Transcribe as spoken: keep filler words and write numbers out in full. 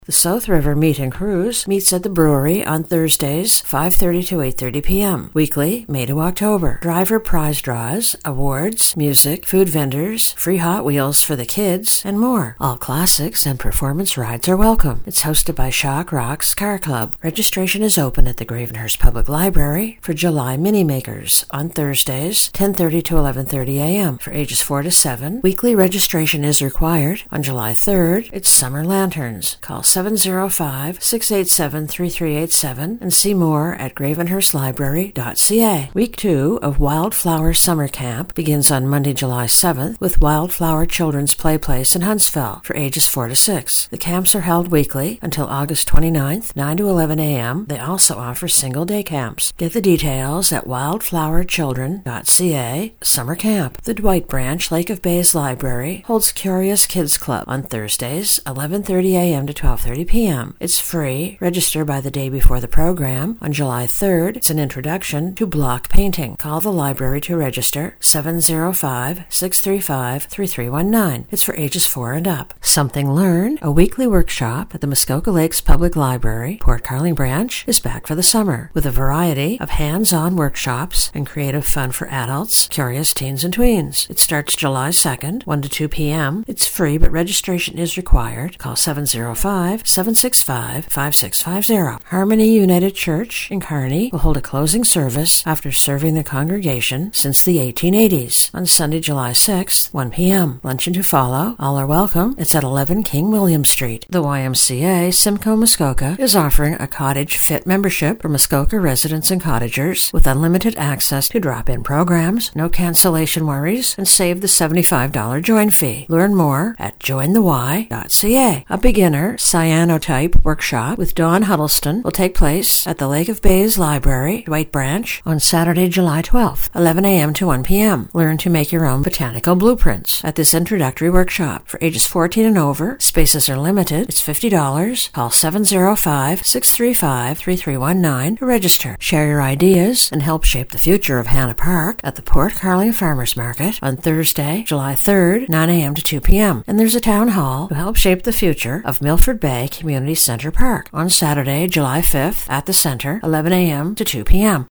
The South River Meet and Cruise meets at the brewery on Thursdays, five thirty to eight thirty p.m. Weekly, May to October. Driver prize draws, awards, music, food vendors, free Hot Wheels for the kids, and more. All classics and performance rides are welcome. It's hosted by Shock Rocks Car Club. Registration is open at the Gravenhurst Public Library for July Mini Makers on Thursdays, ten thirty to eleven thirty a.m. for ages four to seven. Weekly registration is required. On July third, it's Summer Lanterns. Call seven oh five, six eight seven, three three eight seven and see more at gravenhurst library dot c a. Week two of Wildflower Summer Camp begins on Monday, July seventh with Wildflower Children's Play Place in Huntsville for ages four to six. The camps are held weekly until August twenty-ninth, nine to eleven a.m. They also offer single-day camps. Get the details at wildflower children dot c a. Summer Camp. The Dwight Branch Lake of Bays Library holds Curious Kids Club on Thursdays, eleven thirty a.m. to twelve thirty p.m. It's free. Register by the day before the program. On July third, it's an introduction to block painting. Call the library to register, seven oh five, six three five, three three one nine. It's for ages four and up. Something Learn, a weekly workshop at the Muskoka Lakes Public Library, Port Carling Branch, is back for the summer with a variety of hands-on workshops and creative fun for adults, curious teens, and tweens. It starts July second, one to two p.m. It's free, but registration is required. Call seven oh five, seven six five, five six five zero. Harmony United Church in Kearney will hold a closing service after serving the congregation since the eighteen eighties on Sunday, July sixth, one p.m. Luncheon to follow. All are welcome. It's at eleven King William Street. The Y M C A Simcoe Muskoka is offering a Cottage Fit membership for Muskoka residents and cottagers with unlimited access to drop-in programs, no cancellation worries, and save the seventy-five dollars join fee. Learn more at join the y dot c a. A beginner cyanotype workshop with Dawn Huddleston will take place at the Lake of Bays Library, Dwight Branch, on Saturday, July twelfth, eleven a.m. to one p.m. Learn to make your own botanical blueprints at this introductory workshop. For ages fourteen and over, spaces are limited. It's fifty dollars. Call seven oh five, six three five, three three one nine to register. Share your ideas and help shape the future of Hannah Park at the Port Carling Farmers Market on Thursday, July third, nine a.m. to two p.m. And there's a town hall to help shape the future of Milford Bay Community Center Park on Saturday, July fifth at the center, eleven a.m. to two p.m.